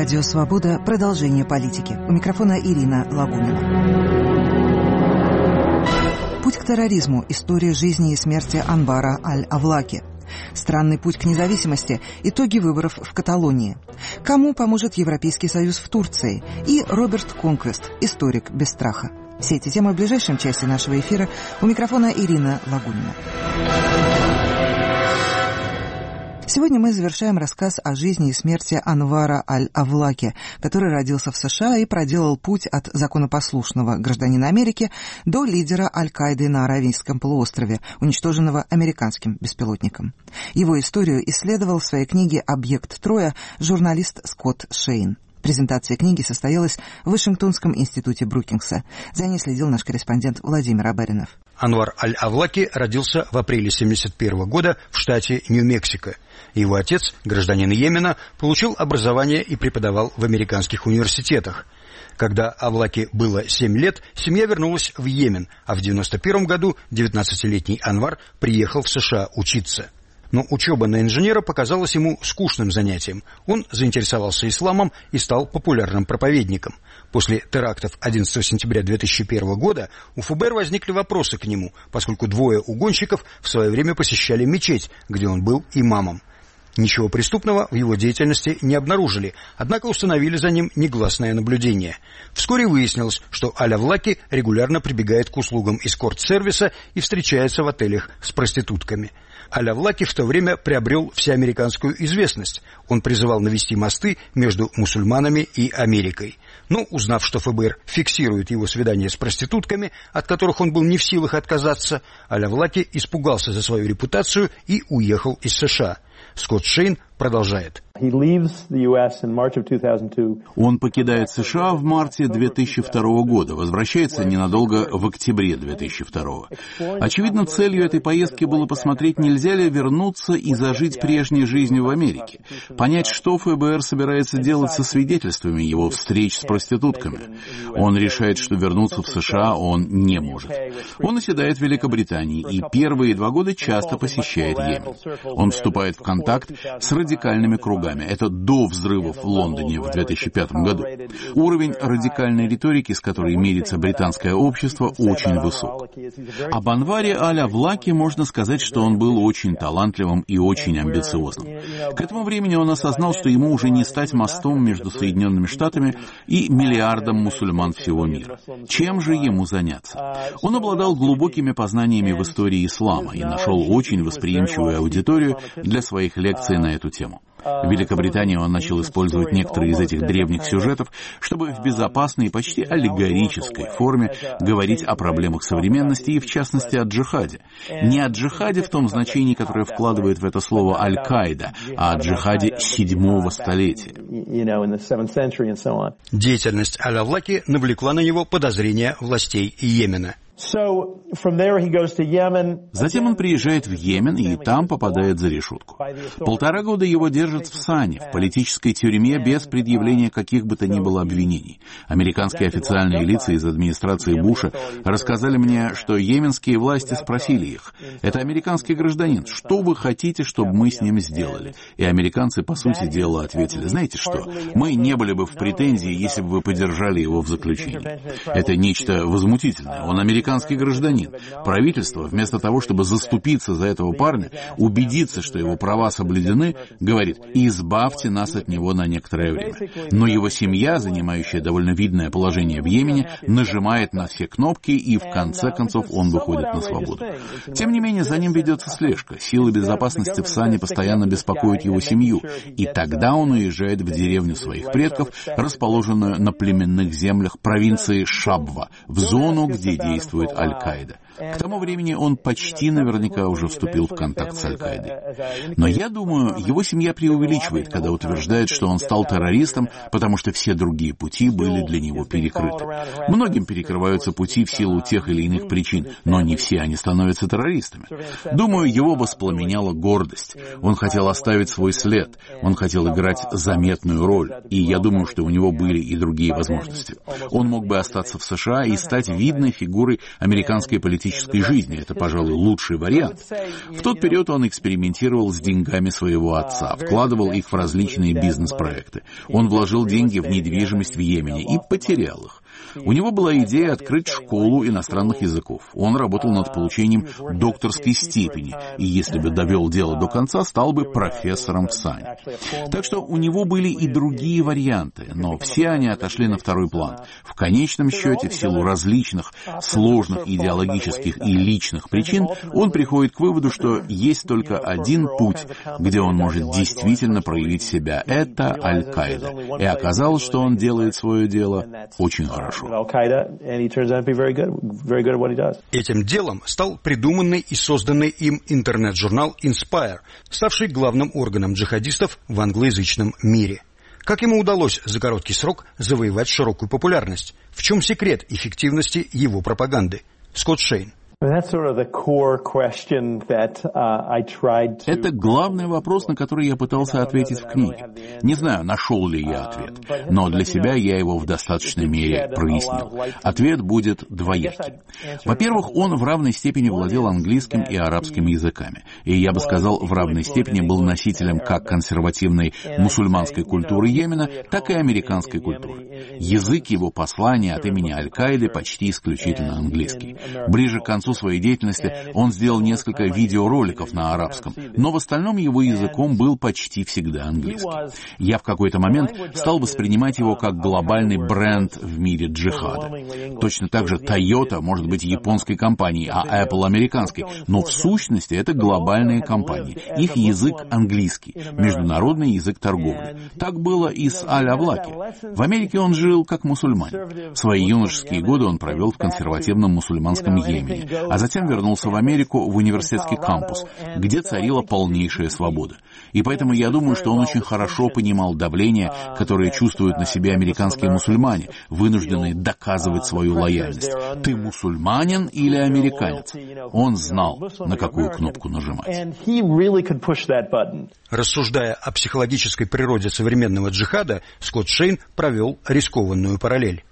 Радио «Свобода». Продолжение политики. У микрофона Ирина Лагунина. Путь к терроризму. История жизни и смерти Анвара Аль-Авлаки. Странный путь к независимости. Итоги выборов в Каталонии. Кому поможет Европейский Союз в Турции? И Роберт Конквест, историк без страха. Все эти темы в ближайшем части нашего эфира. У микрофона Ирина Лагунина. Сегодня мы завершаем рассказ о жизни и смерти Анвара Аль-Авлаки, который родился в США и проделал путь от законопослушного гражданина Америки до лидера Аль-Каиды на Аравийском полуострове, уничтоженного американским беспилотником. Его историю исследовал в своей книге «Объект Троя» журналист Скотт Шейн. Презентация книги состоялась в Вашингтонском институте Брукингса. За ней следил наш корреспондент Владимир Абаринов. Анвар Аль-Авлаки родился в апреле 1971 года в штате Нью-Мексико. Его отец, гражданин Йемена, получил образование и преподавал в американских университетах. Когда Авлаки было 7 лет, семья вернулась в Йемен, а в 1991 году 19-летний Анвар приехал в США учиться. Но учеба на инженера показалась ему скучным занятием. Он заинтересовался исламом и стал популярным проповедником. После терактов 11 сентября 2001 года у ФБР возникли вопросы к нему, поскольку двое угонщиков в свое время посещали мечеть, где он был имамом. Ничего преступного в его деятельности не обнаружили, однако установили за ним негласное наблюдение. Вскоре выяснилось, что Аль-Авлаки регулярно прибегает к услугам эскорт-сервиса и встречается в отелях с проститутками. Аль-Авлаки в то время приобрел всеамериканскую известность. Он призывал навести мосты между мусульманами и Америкой. Но, узнав, что ФБР фиксирует его свидания с проститутками, от которых он был не в силах отказаться, Аль-Авлаки испугался за свою репутацию и уехал из США. Скотт Шейн продолжает. Он покидает США в марте 2002 года, возвращается ненадолго в октябре 2002. Очевидно, целью этой поездки было посмотреть, нельзя ли вернуться и зажить прежней жизнью в Америке, понять, что ФБР собирается делать со свидетельствами его встреч с проститутками. Он решает, что вернуться в США он не может. Он оседает в Великобритании и первые 2 года часто посещает Йемен. Он вступает в контакт с радикальными кругами. Это до взрывов в Лондоне в 2005 году. Уровень радикальной риторики, с которой мирится британское общество, очень высок. Об Анваре Аль-Авлаки можно сказать, что он был очень талантливым и очень амбициозным. К этому времени он осознал, что ему уже не стать мостом между Соединенными Штатами и миллиардом мусульман всего мира. Чем же ему заняться? Он обладал глубокими познаниями в истории ислама и нашел очень восприимчивую аудиторию для своих лекций на эту тему. В Великобритании он начал использовать некоторые из этих древних сюжетов, чтобы в безопасной, почти аллегорической форме говорить о проблемах современности и, в частности, о джихаде. Не о джихаде в том значении, которое вкладывает в это слово Аль-Каида, а о джихаде 7-го столетия. Деятельность Аль-Авлаки навлекла на него подозрения властей Йемена. Затем он приезжает в Йемен и там попадает за решетку. 1,5 года его держат в Сане, в политической тюрьме, без предъявления каких бы то ни было обвинений. Американские официальные лица из администрации Буша рассказали мне, что йеменские власти спросили их: «Это американский гражданин, что вы хотите, чтобы мы с ним сделали?» И американцы, по сути дела, ответили: «Знаете что, мы не были бы в претензии, если бы вы подержали его в заключении». Это нечто возмутительное. Он американский гражданин. Правительство, вместо того, чтобы заступиться за этого парня, убедиться, что его права соблюдены, говорит: «Избавьте нас от него на некоторое время». Но его семья, занимающая довольно видное положение в Йемене, нажимает на все кнопки, и в конце концов он выходит на свободу. Тем не менее, за ним ведется слежка. Силы безопасности в Сане постоянно беспокоят его семью, и тогда он уезжает в деревню своих предков, расположенную на племенных землях провинции Шабва, в зону, где действует Аль-Каида. К тому времени он почти наверняка уже вступил в контакт с Аль-Каидой. Но я думаю, его семья преувеличивает, когда утверждает, что он стал террористом, потому что все другие пути были для него перекрыты. Многим перекрываются пути в силу тех или иных причин, но не все они становятся террористами. Думаю, его воспламеняла гордость. Он хотел оставить свой след, он хотел играть заметную роль, и я думаю, что у него были и другие возможности. Он мог бы остаться в США и стать видной фигурой американской политики политической жизни. Это, пожалуй, лучший вариант. В тот период он экспериментировал с деньгами своего отца, вкладывал их в различные бизнес-проекты. Он вложил деньги в недвижимость в Йемене и потерял их. У него была идея открыть школу иностранных языков. Он работал над получением докторской степени, и если бы довел дело до конца, стал бы профессором в САНе. Так что у него были и другие варианты, но все они отошли на второй план. В конечном счете, в силу различных, сложных идеологических и личных причин, он приходит к выводу, что есть только один путь, где он может действительно проявить себя. Это Аль-Каида. И оказалось, что он делает свое дело очень хорошо. Этим делом стал придуманный и созданный им интернет-журнал Inspire, ставший главным органом джихадистов в англоязычном мире. Как ему удалось за короткий срок завоевать широкую популярность? В чем секрет эффективности его пропаганды? Скотт Шейн. Это главный вопрос, на который я пытался ответить в книге. Не знаю, нашел ли я ответ, но для себя я его в достаточной мере прояснил. Ответ будет двоякий. Во-первых, он в равной степени владел английским и арабским языками. И я бы сказал, в равной степени был носителем как консервативной мусульманской культуры Йемена, так и американской культуры. Язык его послания от имени Аль-Каиды почти исключительно английский. Ближе к концу своей деятельности он сделал несколько видеороликов на арабском, но в остальном его языком был почти всегда английский. Я в какой-то момент стал воспринимать его как глобальный бренд в мире джихада. Точно так же Toyota может быть японской компанией, а Apple американской, но в сущности это глобальные компании. Их язык английский, международный язык торговли. Так было и с Аль-Авлаки. В Америке он жил как мусульманин. Свои юношеские годы он провел в консервативном мусульманском Йемене, а затем вернулся в Америку в университетский кампус, где царила полнейшая свобода. И поэтому я думаю, что он очень хорошо понимал давление, которое чувствуют на себе американские мусульмане, вынужденные доказывать свою лояльность. Ты мусульманин или американец? Он знал, на какую кнопку нажимать. Рассуждая о психологической природе современного джихада, Скотт Шейн провел рискованную параллель.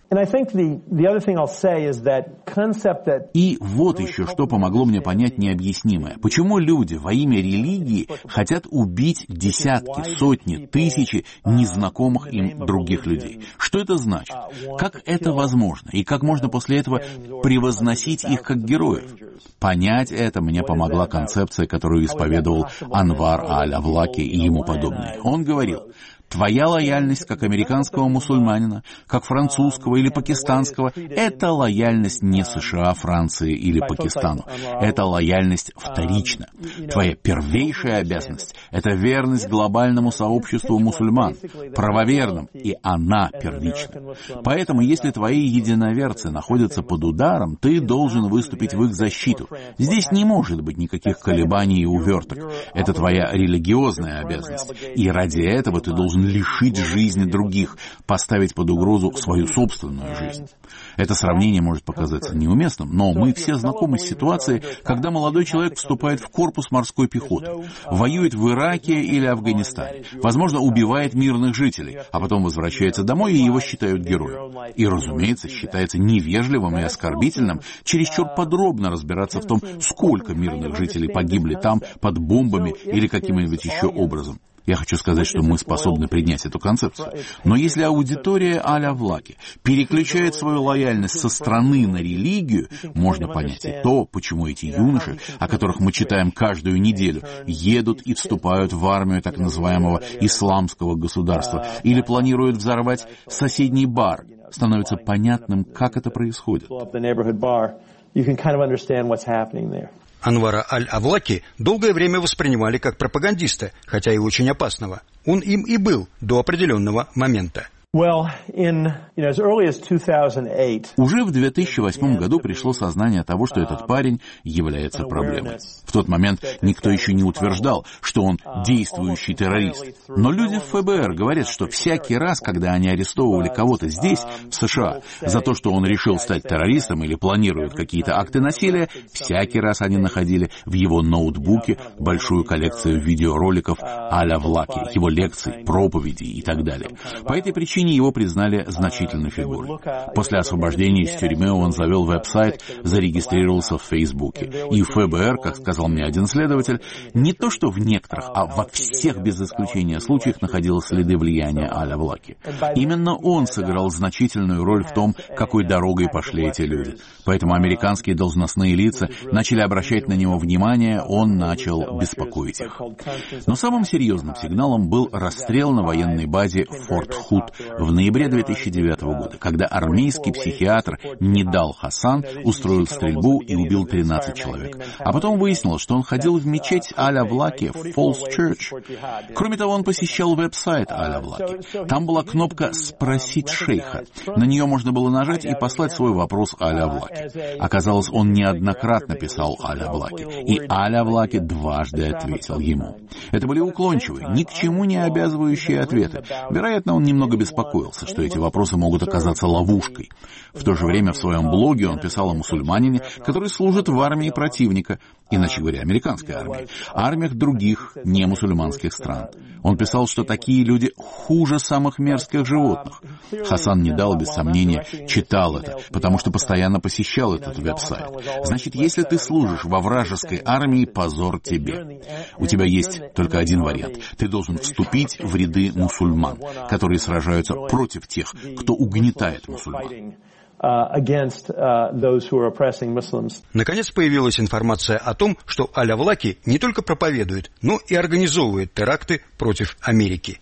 И вот еще что помогло мне понять необъяснимое. Почему люди во имя религии хотят убить десятки, сотни, тысячи незнакомых им других людей? Что это значит? Как это возможно? И как можно после этого превозносить их как героев? Понять это мне помогла концепция, которую исповедовал Анвар Аль-Авлаки и ему подобные. Он говорил: твоя лояльность как американского мусульманина, как французского или пакистанского, это лояльность не США, Франции или Пакистану. Это лояльность вторична. Твоя первейшая обязанность — это верность глобальному сообществу мусульман, правоверным, и она первична. Поэтому, если твои единоверцы находятся под ударом, ты должен выступить в их защиту. Здесь не может быть никаких колебаний и уверток. Это твоя религиозная обязанность. И ради этого ты должен лишить жизни других, поставить под угрозу свою собственную жизнь. Это сравнение может показаться неуместным, но мы все знакомы с ситуацией, когда молодой человек вступает в корпус морской пехоты, воюет в Ираке или Афганистане, возможно, убивает мирных жителей, а потом возвращается домой, и его считают героем. И, разумеется, считается невежливым и оскорбительным чересчур подробно разбираться в том, сколько мирных жителей погибли там под бомбами или каким-нибудь еще образом. Я хочу сказать, что мы способны принять эту концепцию. Но если аудитория Аль-Авлаки переключает свою лояльность со страны на религию, можно понять и то, почему эти юноши, о которых мы читаем каждую неделю, едут и вступают в армию так называемого исламского государства или планируют взорвать соседний бар. Становится понятным, как это происходит. Анвара Аль-Авлаки долгое время воспринимали как пропагандиста, хотя и очень опасного. Он им и был до определенного момента. Уже в 2008 году пришло сознание того, что этот парень является проблемой. В тот момент никто еще не утверждал, что он действующий террорист. Но люди в ФБР говорят, что всякий раз, когда они арестовывали кого-то здесь, в США, за то, что он решил стать террористом или планирует какие-то акты насилия, всякий раз они находили в его ноутбуке большую коллекцию видеороликов Аль-Авлаки, его лекций, проповедей и так далее. По этой причине причине его признали значительной фигурой. После освобождения из тюрьмы он завел веб-сайт, зарегистрировался в Фейсбуке. И ФБР, как сказал мне один следователь, не то что в некоторых, а во всех без исключения случаях находилось следы влияния Аль-Авлаки. Именно он сыграл значительную роль в том, какой дорогой пошли эти люди. Поэтому американские должностные лица начали обращать на него внимание, он начал беспокоить их. Но самым серьезным сигналом был расстрел на военной базе Форт Худ в ноябре 2009 года, когда армейский психиатр Нидал Хасан устроил стрельбу и убил 13 человек. А потом выяснилось, что он ходил в мечеть Аль-Авлаки в Falls Church. Кроме того, он посещал веб-сайт Аль-Авлаки. Там была кнопка «Спросить шейха». На нее можно было нажать и послать свой вопрос Аль-Авлаки. Оказалось, он неоднократно писал Аль-Авлаки, и Аль-Авлаки дважды ответил ему. Это были уклончивые, ни к чему не обязывающие ответы. Вероятно, он немного беспокоился, что эти вопросы могут оказаться ловушкой. В то же время в своем блоге он писал о мусульманине, который служит в армии противника, иначе говоря, американской армии, армиях других немусульманских стран. Он писал, что такие люди хуже самых мерзких животных. Хасан Нидал, без сомнения, читал это, потому что постоянно посещал этот веб-сайт. Значит, если ты служишь во вражеской армии, позор тебе. У тебя есть только один вариант. Ты должен вступить в ряды мусульман, которые сражаются против тех, кто угнетает мусульман. Наконец появилась информация о том, что Аль-Авлаки не только проповедует, но и организовывает теракты против Америки.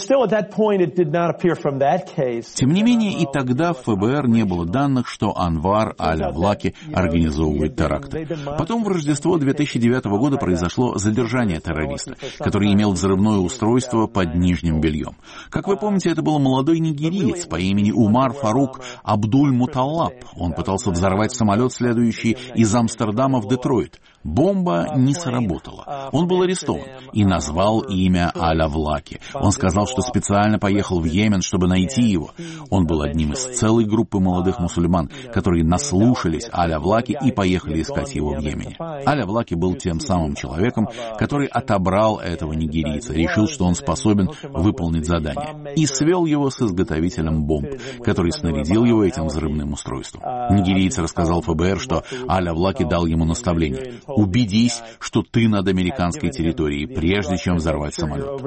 Тем не менее, и тогда в ФБР не было данных, что Анвар Аль-Авлаки организовывает теракты. Потом в Рождество 2009 года произошло задержание террориста, который имел взрывное устройство под нижним бельем. Как вы помните, это был молодой нигериец по имени Умар Фарук Абдуль-Муталлаб. Он пытался взорвать самолет, следующий из Амстердама в Детройт. Бомба не сработала. Он был арестован и назвал имя Аль-Авлаки. Он сказал, что специально поехал в Йемен, чтобы найти его. Он был одним из целой группы молодых мусульман, которые наслушались Аль-Авлаки и поехали искать его в Йемене. Аль-Авлаки был тем самым человеком, который отобрал этого нигерийца, решил, что он способен выполнить задание, и свел его с изготовителем бомб, который снарядил его этим взрывным устройством. Нигерийец рассказал ФБР, что Аль-Авлаки дал ему наставление: убедись, что ты над американской территорией, прежде чем взорвать самолет.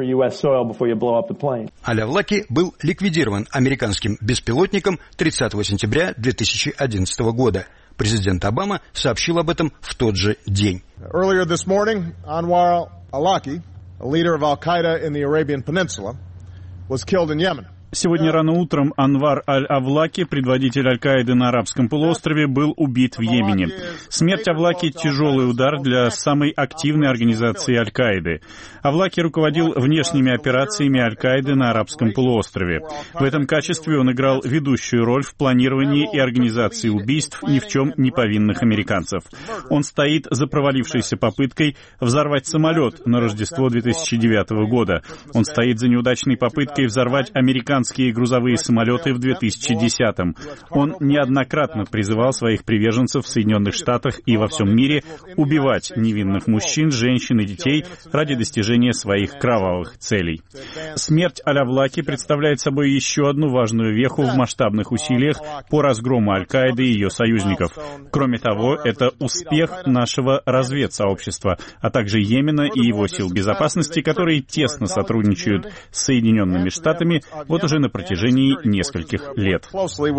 Аль-Авлаки был ликвидирован американским беспилотником 30 сентября 2011 года. Президент Обама сообщил об этом в тот же день. Earlier this morning, Anwar al-Awlaki, a leader of Al-Qaeda in the Arabian Peninsula, was killed in Yemen. Сегодня рано утром Анвар Аль-Авлаки, предводитель Аль-Каиды на Арабском полуострове, был убит в Йемене. Смерть Авлаки — тяжелый удар для самой активной организации Аль-Каиды. Авлаки руководил внешними операциями Аль-Каиды на Арабском полуострове. В этом качестве он играл ведущую роль в планировании и организации убийств ни в чем не повинных американцев. Он стоит за провалившейся попыткой взорвать самолет на Рождество 2009 года. Он стоит за неудачной попыткой взорвать американские грузовые самолеты в 2010-м. Он неоднократно призывал своих приверженцев в Соединенных Штатах и во всем мире убивать невинных мужчин, женщин и детей ради достижения своих кровавых целей. Смерть Аль-Авлаки представляет собой еще одну важную веху в масштабных усилиях по разгрому Аль-Каиды и ее союзников. Кроме того, это успех нашего разведсообщества, а также Йемена и его сил безопасности, которые тесно сотрудничают с Соединенными Штатами вот уже на протяжении нескольких лет.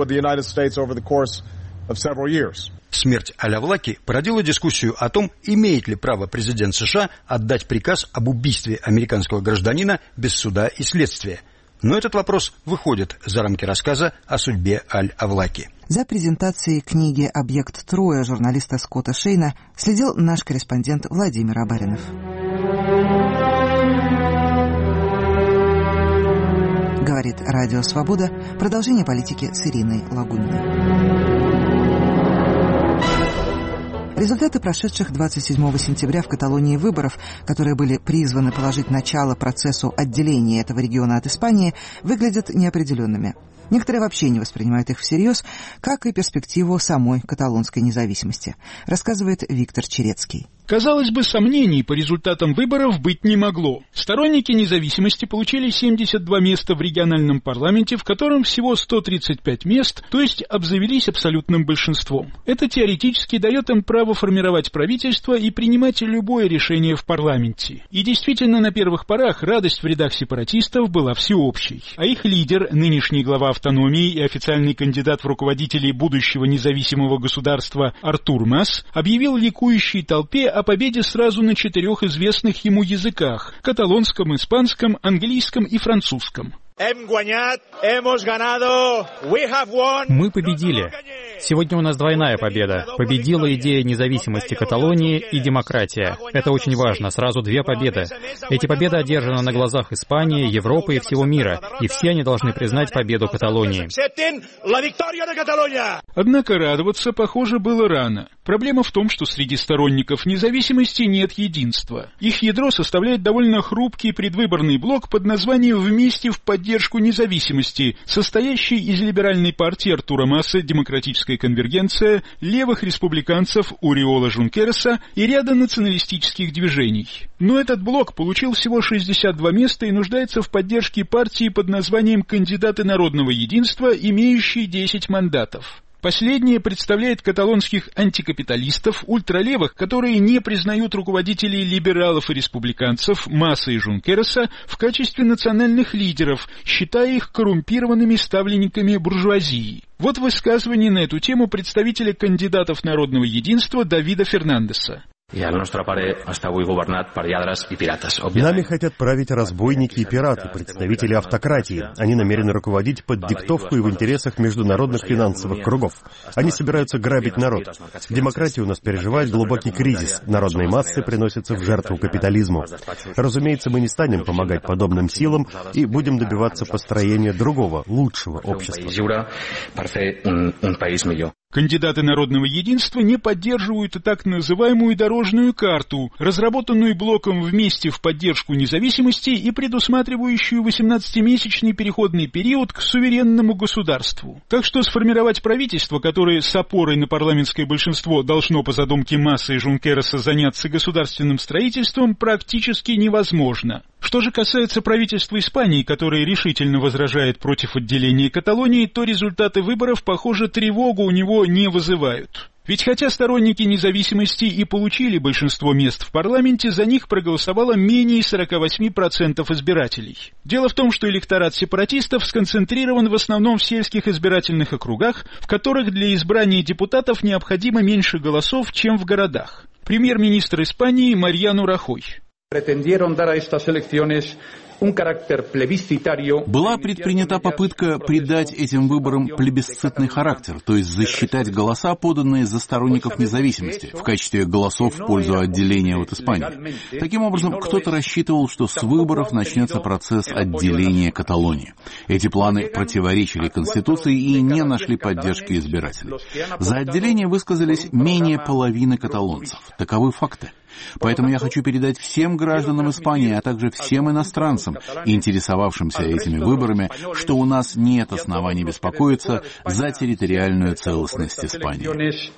Смерть Аль-Авлаки породила дискуссию о том, имеет ли право президент США отдать приказ об убийстве американского гражданина без суда и следствия. Но этот вопрос выходит за рамки рассказа о судьбе Аль-Авлаки. За презентацией книги «Объект Троя» журналиста Скотта Шейна следил наш корреспондент Владимир Абаринов. Говорит Радио Свобода. Продолжение политики с Ириной Лагуниной. Результаты прошедших 27 сентября в Каталонии выборов, которые были призваны положить начало процессу отделения этого региона от Испании, выглядят неопределенными. Некоторые вообще не воспринимают их всерьез, как и перспективу самой каталонской независимости, рассказывает Виктор Черецкий. Казалось бы, сомнений по результатам выборов быть не могло. Сторонники независимости получили 72 места в региональном парламенте, в котором всего 135 мест, то есть обзавелись абсолютным большинством. Это теоретически дает им право формировать правительство и принимать любое решение в парламенте. И действительно, на первых порах радость в рядах сепаратистов была всеобщей. А их лидер, нынешний глава автономии и официальный кандидат в руководители будущего независимого государства Артур Мас, объявил ликующей толпе о победе сразу на 4 известных ему языках – каталонском, испанском, английском и французском. Мы победили. Сегодня у нас двойная победа. Победила идея независимости Каталонии и демократия. Это очень важно. Сразу 2 победы. Эти победы одержаны на глазах Испании, Европы и всего мира. И все они должны признать победу Каталонии. Однако радоваться, похоже, было рано. Проблема в том, что среди сторонников независимости нет единства. Их ядро составляет довольно хрупкий предвыборный блок под названием «Вместе в поддержку независимости», состоящий из либеральной партии Артура Маса «Демократическая конвергенция», левых республиканцев Ориола Жункереса и ряда националистических движений. Но этот блок получил всего 62 места и нуждается в поддержке партии под названием «Кандидаты народного единства», имеющей 10 мандатов. Последнее представляет каталонских антикапиталистов, ультралевых, которые не признают руководителей либералов и республиканцев Маса и Жункереса в качестве национальных лидеров, считая их коррумпированными ставленниками буржуазии. Вот высказывание на эту тему представителя кандидатов народного единства Давида Фернандеса. Нами хотят править разбойники и пираты, представители автократии. Они намерены руководить под диктовку и в интересах международных финансовых кругов. Они собираются грабить народ. Демократия у нас переживает глубокий кризис. Народные массы приносятся в жертву капитализму. Разумеется, мы не станем помогать подобным силам и будем добиваться построения другого, лучшего общества. Кандидаты народного единства не поддерживают и так называемую дорожную карту, разработанную блоком «Вместе в поддержку независимости» и предусматривающую 18-месячный переходный период к суверенному государству. Так что сформировать правительство, которое с опорой на парламентское большинство должно по задумке Маса и Жункереса заняться государственным строительством, практически невозможно. Что же касается правительства Испании, которое решительно возражает против отделения Каталонии, то результаты выборов, похоже, тревогу у него не вызывают. Ведь хотя сторонники независимости и получили большинство мест в парламенте, за них проголосовало менее 48% избирателей. Дело в том, что электорат сепаратистов сконцентрирован в основном в сельских избирательных округах, в которых для избрания депутатов необходимо меньше голосов, чем в городах. Премьер-министр Испании Мариано Рахой. Была предпринята попытка придать этим выборам плебисцитный характер, то есть засчитать голоса, поданные за сторонников независимости, в качестве голосов в пользу отделения от Испании. Таким образом, кто-то рассчитывал, что с выборов начнется процесс отделения Каталонии. Эти планы противоречили Конституции и не нашли поддержки избирателей. За отделение высказались менее половины каталонцев. Таковы факты. Поэтому я хочу передать всем гражданам Испании, а также всем иностранцам, интересовавшимся этими выборами, что у нас нет оснований беспокоиться за территориальную целостность Испании.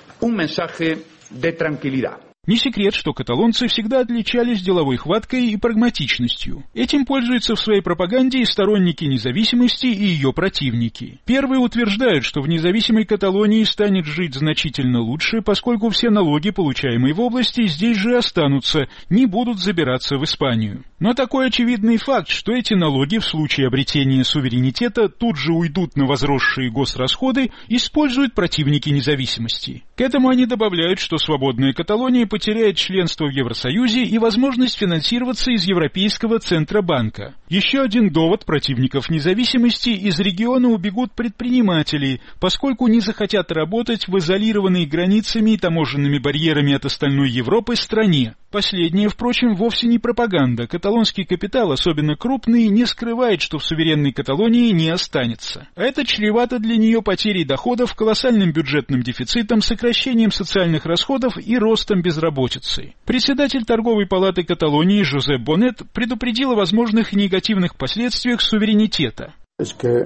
Не секрет, что каталонцы всегда отличались деловой хваткой и прагматичностью. Этим пользуются в своей пропаганде и сторонники независимости, и ее противники. Первые утверждают, что в независимой Каталонии станет жить значительно лучше, поскольку все налоги, получаемые в области, здесь же останутся, не будут забираться в Испанию. Но такой очевидный факт, что эти налоги в случае обретения суверенитета тут же уйдут на возросшие госрасходы, используют противники независимости. К этому они добавляют, что свободная Каталония потеряет членство в Евросоюзе и возможность финансироваться из Европейского Центробанка. Еще один довод противников независимости: из региона убегут предприниматели, поскольку не захотят работать в изолированной границами и таможенными барьерами от остальной Европы стране. Последнее, впрочем, вовсе не пропаганда. Каталония каталонский капитал, особенно крупный, не скрывает, что в суверенной Каталонии не останется. А это чревато для нее потерей доходов, колоссальным бюджетным дефицитом, сокращением социальных расходов и ростом безработицы. Председатель торговой палаты Каталонии Жозеп Бонет предупредил о возможных негативных последствиях суверенитета. Я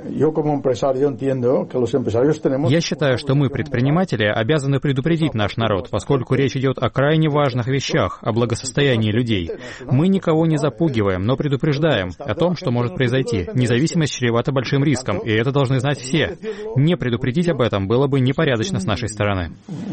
считаю, что мы, предприниматели, обязаны предупредить наш народ, поскольку речь идет о крайне важных вещах, о благосостоянии людей. Мы никого не запугиваем, но предупреждаем о том, что может произойти. Независимость чревата большим риском, и это должны знать все. Не предупредить об этом было бы непорядочно с нашей стороны.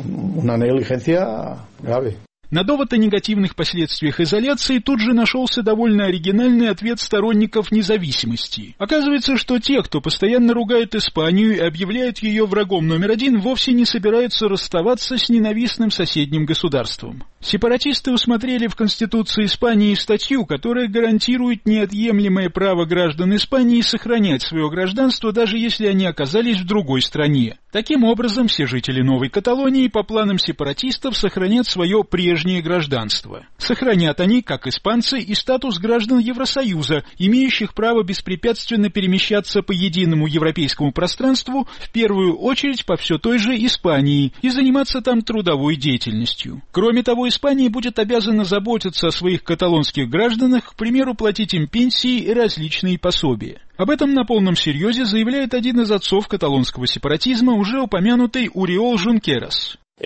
На довод о негативных последствиях изоляции тут же нашелся довольно оригинальный ответ сторонников независимости. Оказывается, что те, кто постоянно ругает Испанию и объявляют ее врагом номер один, вовсе не собираются расставаться с ненавистным соседним государством. Сепаратисты усмотрели в Конституции Испании статью, которая гарантирует неотъемлемое право граждан Испании сохранять свое гражданство, даже если они оказались в другой стране. Таким образом, все жители Новой Каталонии по планам сепаратистов сохранят свое прежнее гражданство. Сохранят они, как испанцы, и статус граждан Евросоюза, имеющих право беспрепятственно перемещаться по единому европейскому пространству, в первую очередь по все той же Испании, и заниматься там трудовой деятельностью. Кроме того, Испания будет обязана заботиться о своих каталонских гражданах, к примеру, платить им пенсии и различные пособия. Об этом на полном серьезе заявляет один из отцов каталонского сепаратизма, уже упомянутый Уриол Жункерас. В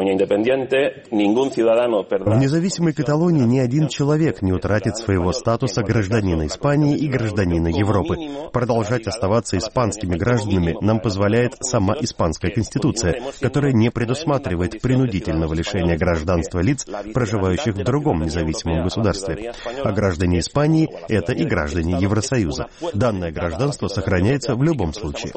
независимой Каталонии ни один человек не утратит своего статуса гражданина Испании и гражданина Европы. Продолжать оставаться испанскими гражданами нам позволяет сама Испанская Конституция, которая не предусматривает принудительного лишения гражданства лиц, проживающих в другом независимом государстве. А граждане Испании — это и граждане Евросоюза. Данное гражданство сохраняется в любом случае.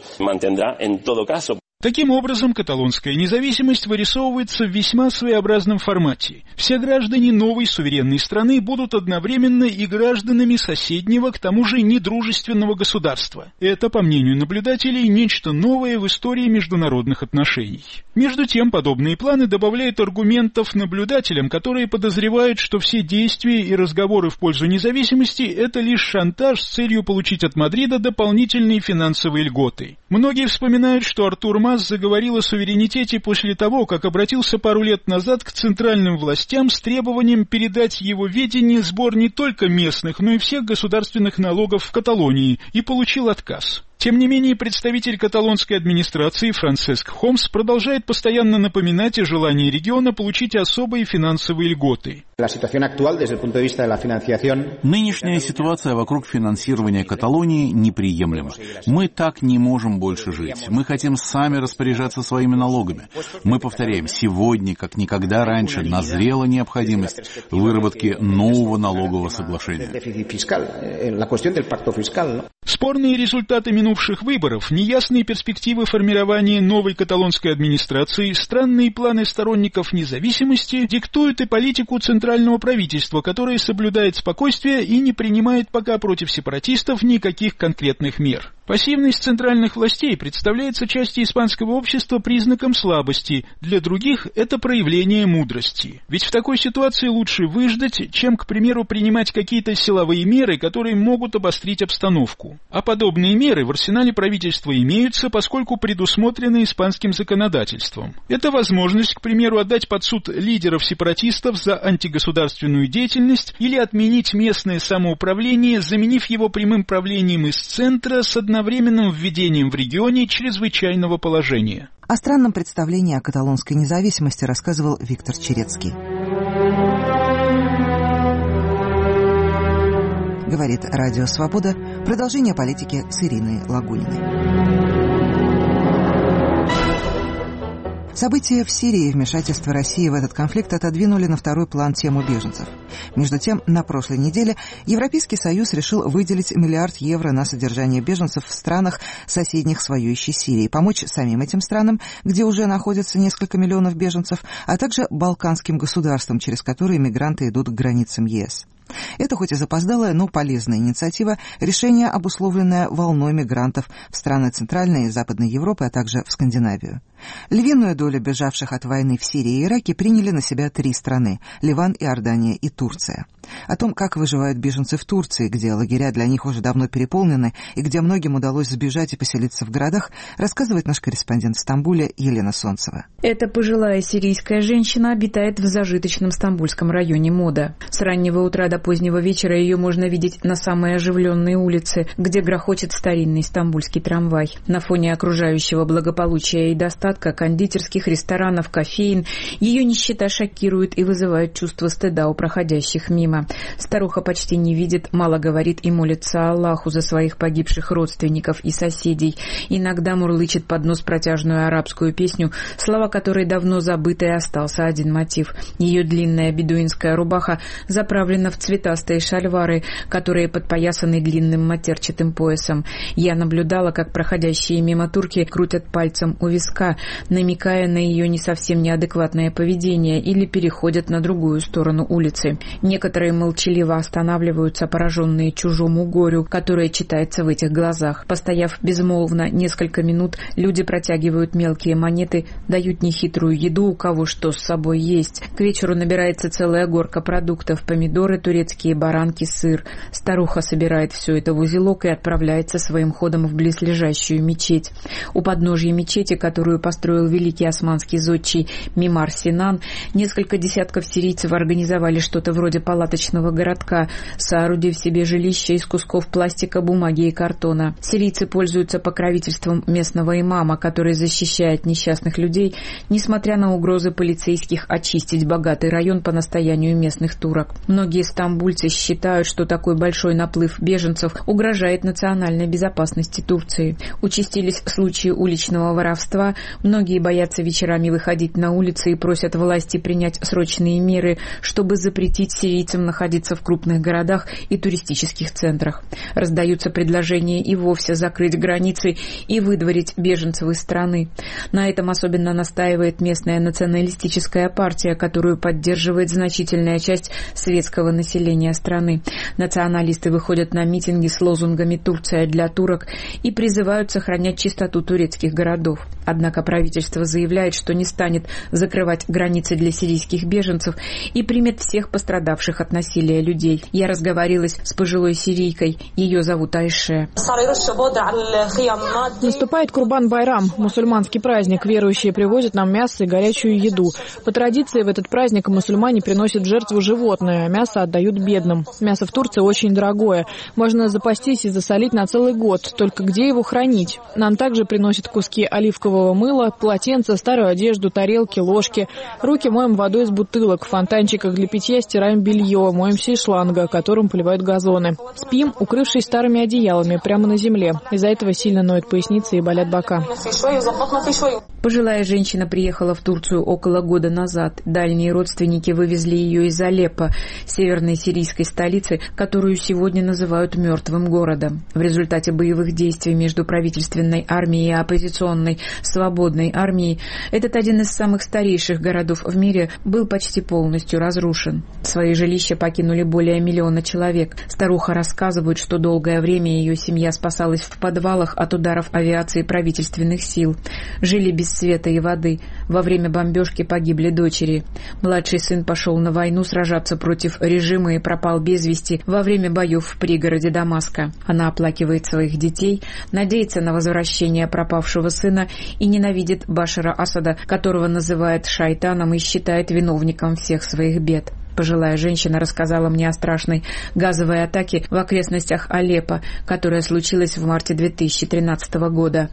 Таким образом, каталонская независимость вырисовывается в весьма своеобразном формате. Все граждане новой суверенной страны будут одновременно и гражданами соседнего, к тому же недружественного государства. Это, по мнению наблюдателей, нечто новое в истории международных отношений. Между тем, подобные планы добавляют аргументов наблюдателям, которые подозревают, что все действия и разговоры в пользу независимости – это лишь шантаж с целью получить от Мадрида дополнительные финансовые льготы. Многие вспоминают, что Артур Мас заговорил о суверенитете после того, как обратился пару лет назад к центральным властям с требованием передать его ведение сбор не только местных, но и всех государственных налогов в Каталонии, и получил отказ. Тем не менее, представитель каталонской администрации Франциск Хомс продолжает постоянно напоминать о желании региона получить особые финансовые льготы. Нынешняя ситуация вокруг финансирования Каталонии неприемлема. Мы так не можем больше жить. Мы хотим сами распоряжаться своими налогами. Мы повторяем, сегодня, как никогда раньше, назрела необходимость выработки нового налогового соглашения. Спорные результаты минувших выборов, неясные перспективы формирования новой каталонской администрации, странные планы сторонников независимости диктуют и политику центрального правительства, которое соблюдает спокойствие и не принимает пока против сепаратистов никаких конкретных мер. Пассивность центральных властей представляется части испанского общества признаком слабости, для других это проявление мудрости. Ведь в такой ситуации лучше выждать, чем, к примеру, принимать какие-то силовые меры, которые могут обострить обстановку. А подобные меры в арсенале правительства имеются, поскольку предусмотрены испанским законодательством. Это возможность, к примеру, отдать под суд лидеров сепаратистов за антигосударственную деятельность или отменить местное самоуправление, заменив его прямым правлением из центра с одновременным введением в регионе чрезвычайного положения. О странном представлении о каталонской независимости рассказывал Виктор Черецкий. Говорит Радио Свобода. Продолжение политики с Ириной Лагуниной. События в Сирии и вмешательство России в этот конфликт отодвинули на второй план тему беженцев. Между тем, на прошлой неделе Европейский Союз решил выделить €1 миллиард на содержание беженцев в странах, соседних с воюющей Сирией, помочь самим этим странам, где уже находятся несколько миллионов беженцев, а также балканским государствам, через которые мигранты идут к границам ЕС. Это хоть и запоздалая, но полезная инициатива, решение, обусловленное волной мигрантов в страны Центральной и Западной Европы, а также в Скандинавию. Львиную долю бежавших от войны в Сирии и Ираке приняли на себя 3 страны – Ливан, Иордания и Турция. О том, как выживают беженцы в Турции, где лагеря для них уже давно переполнены и где многим удалось сбежать и поселиться в городах, рассказывает наш корреспондент в Стамбуле Елена Солнцева. Эта пожилая сирийская женщина обитает в зажиточном стамбульском районе Мода. С раннего утра до позднего вечера ее можно видеть на самой оживленной улице, где грохочет старинный стамбульский трамвай. На фоне окружающего благополучия и достатка, кондитерских, ресторанов, кофеин, ее нищета шокирует и вызывает чувство стыда у проходящих мимо. Старуха почти не видит, мало говорит и молится Аллаху за своих погибших родственников и соседей. Иногда мурлычет под нос протяжную арабскую песню, слова которой давно забыты, и остался один мотив. Ее длинная бедуинская рубаха заправлена в цветастые шальвары, которые подпоясаны длинным матерчатым поясом. Я наблюдала, как проходящие мимо турки крутят пальцем у виска, намекая на ее не совсем неадекватное поведение, или переходят на другую сторону улицы. Некоторые молчаливо останавливаются, пораженные чужому горю, которое читается в этих глазах. Постояв безмолвно несколько минут, люди протягивают мелкие монеты, дают нехитрую еду, у кого что с собой есть. К вечеру набирается целая горка продуктов: помидоры, турецкие баранки, сыр. Старуха собирает все это в узелок и отправляется своим ходом в близлежащую мечеть. У подножья мечети, которую построил великий османский зодчий Мимар Синан, несколько десятков сирийцев организовали что-то вроде палаточного городка, соорудив себе жилище из кусков пластика, бумаги и картона. Сирийцы пользуются покровительством местного имама, который защищает несчастных людей, несмотря на угрозы полицейских очистить богатый район по настоянию местных турок. Многие стамбульцы считают, что такой большой наплыв беженцев угрожает национальной безопасности Турции. Участились случаи уличного воровства, многие боятся вечерами выходить на улицы и просят власти принять срочные меры, чтобы запретить сирийцам находиться в крупных городах и туристических центрах. Раздаются предложения и вовсе закрыть границы и выдворить беженцев из страны. На этом особенно настаивает местная националистическая партия, которую поддерживает значительная часть светского населения страны. Националисты выходят на митинги с лозунгами «Турция для турок» и призывают сохранять чистоту турецких городов. Однако правительство заявляет, что не станет закрывать границы для сирийских беженцев и примет всех пострадавших от насилия людей. Я разговорилась с пожилой сирийкой. Ее зовут Айше. Наступает Курбан-Байрам, мусульманский праздник. Верующие привозят нам мясо и горячую еду. По традиции в этот праздник мусульмане приносят в жертву животное, а мясо отдают бедным. Мясо в Турции очень дорогое. Можно запастись и засолить на целый год. Только где его хранить? Нам также приносят куски оливкового мыла, полотенца, старую одежду, тарелки, ложки. Руки моем водой из бутылок. В фонтанчиках для питья стираем белье, моемся из шланга, которым поливают газоны. Спим, укрывшись старыми одеялами, прямо на земле. Из-за этого сильно ноют поясницы и болят бока. Пожилая женщина приехала в Турцию около года назад. Дальние родственники вывезли ее из Алеппо, северной сирийской столицы, которую сегодня называют мертвым городом. В результате боевых действий между правительственной армией и оппозиционной свободной армией этот один из самых старейших городов в мире был почти полностью разрушен. Свои жилища покинули более 1 миллиона человек. Старуха рассказывает, что долгое время ее семья спасалась в подвалах от ударов авиации правительственных сил. Жили без света и воды. Во время бомбежки погибли дочери. Младший сын пошел на войну сражаться против режима и пропал без вести во время боев в пригороде Дамаска. Она оплакивает своих детей, надеется на возвращение пропавшего сына и ненавидит Башара Асада, которого называет шайтаном и считает виновником всех своих бед. Пожилая женщина рассказала мне о страшной газовой атаке в окрестностях Алеппо, которая случилась в марте 2013 года.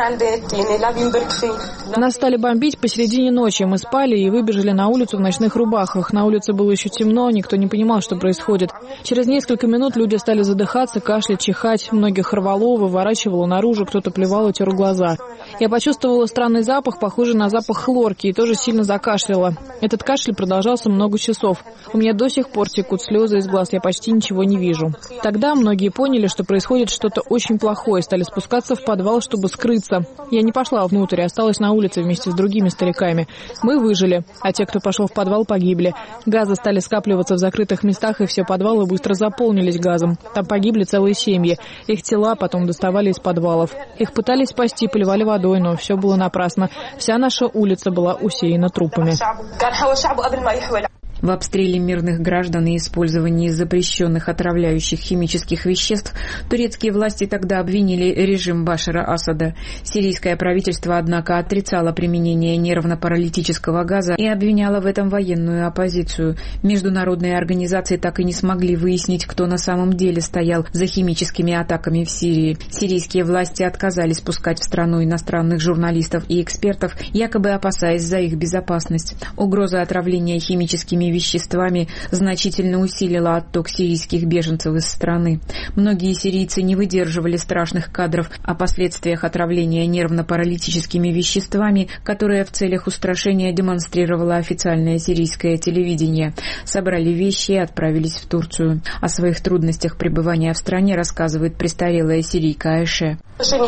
Нас стали бомбить посередине ночи. Мы спали и выбежали на улицу в ночных рубахах. На улице было еще темно, никто не понимал, что происходит. Через несколько минут люди стали задыхаться, кашлять, чихать. Многих рвало, выворачивало наружу, кто-то плевал и тер глаза. Я почувствовала странный запах, похожий на запах хлорки, и тоже сильно закашляла. Этот кашель продолжался много часов. У меня до сих пор текут слезы из глаз, я почти ничего не вижу. Тогда многие поняли, что происходит что-то очень плохое, стали спускаться в подвал, чтобы скрыться. Я не пошла внутрь, осталась на улице вместе с другими стариками. Мы выжили, а те, кто пошел в подвал, погибли. Газы стали скапливаться в закрытых местах, и все подвалы быстро заполнились газом. Там погибли целые семьи. Их тела потом доставали из подвалов. Их пытались спасти, поливали водой, но все было напрасно. Вся наша улица была усеяна трупами. В обстреле мирных граждан и использовании запрещенных отравляющих химических веществ турецкие власти тогда обвинили режим Башара Асада. Сирийское правительство, однако, отрицало применение нервно-паралитического газа и обвиняло в этом военную оппозицию. Международные организации так и не смогли выяснить, кто на самом деле стоял за химическими атаками в Сирии. Сирийские власти отказались пускать в страну иностранных журналистов и экспертов, якобы опасаясь за их безопасность. Угроза отравления химическими веществами значительно усилила отток сирийских беженцев из страны. Многие сирийцы не выдерживали страшных кадров о последствиях отравления нервно-паралитическими веществами, которые в целях устрашения демонстрировало официальное сирийское телевидение. Собрали вещи и отправились в Турцию. О своих трудностях пребывания в стране рассказывает престарелая сирийка Айше.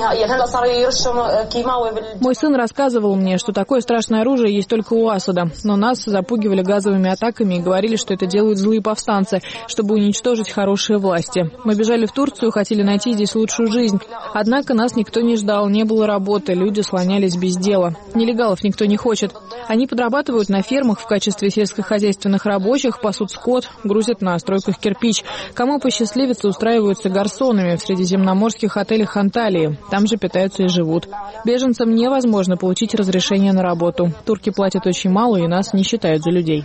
Мой сын рассказывал мне, что такое страшное оружие есть только у Асада, но нас запугивали газовыми атаками и говорили, что это делают злые повстанцы, чтобы уничтожить хорошие власти. Мы бежали в Турцию, хотели найти здесь лучшую жизнь. Однако нас никто не ждал, не было работы, люди слонялись без дела. Нелегалов никто не хочет. Они подрабатывают на фермах в качестве сельскохозяйственных рабочих, пасут скот, грузят на стройках кирпич. Кому посчастливится, устраиваются гарсонами в средиземноморских отелях Анталии. Там же питаются и живут. Беженцам невозможно получить разрешение на работу. Турки платят очень мало и нас не считают за людей.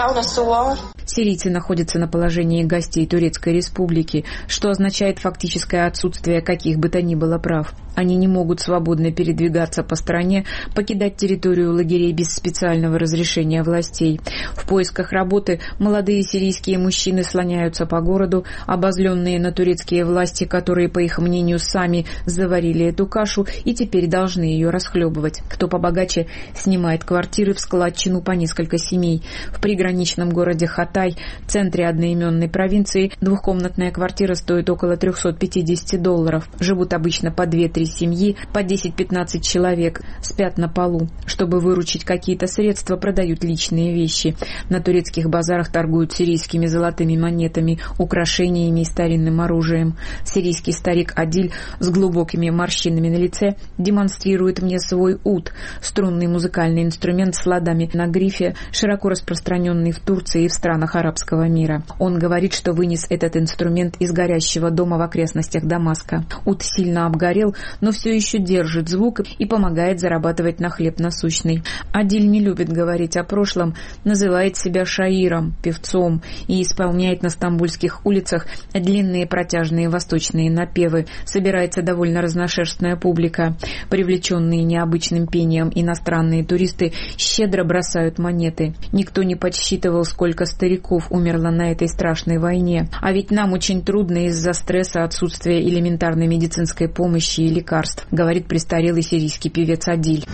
Сирийцы находятся на положении гостей Турецкой Республики, что означает фактическое отсутствие каких бы то ни было прав. Они не могут свободно передвигаться по стране, покидать территорию лагерей без специального разрешения властей. В поисках работы молодые сирийские мужчины слоняются по городу, обозленные на турецкие власти, которые, по их мнению, сами заварили эту кашу и теперь должны ее расхлебывать. Кто побогаче, снимает квартиры в складчину по несколько семей. В приграничном городе Хатай, центре одноименной провинции, двухкомнатная квартира стоит около $350. Живут обычно по 2-3 семьи, по 10-15 человек, спят на полу. Чтобы выручить какие-то средства, продают личные вещи. На турецких базарах торгуют сирийскими золотыми монетами, украшениями и старинным оружием. Сирийский старик Адиль с глубокими морщинами на лице демонстрирует мне свой ут, струнный музыкальный инструмент с ладами на грифе, широко распространенный в Турции и в странах арабского мира. Он говорит, что вынес этот инструмент из горящего дома в окрестностях Дамаска. Ут сильно обгорел, но все еще держит звук и помогает зарабатывать на хлеб насущный. Адиль не любит говорить о прошлом, называет себя шаиром, певцом, и исполняет на стамбульских улицах длинные протяжные восточные напевы. Собирается довольно разношерстная публика. Привлеченные необычным пением иностранные туристы щедро бросают монеты. Никто не подсчитывал, сколько стариков умерло на этой страшной войне. А ведь нам очень трудно из-за стресса, отсутствия элементарной медицинской помощи и лекарств, говорит престарелый сирийский певец Адиль.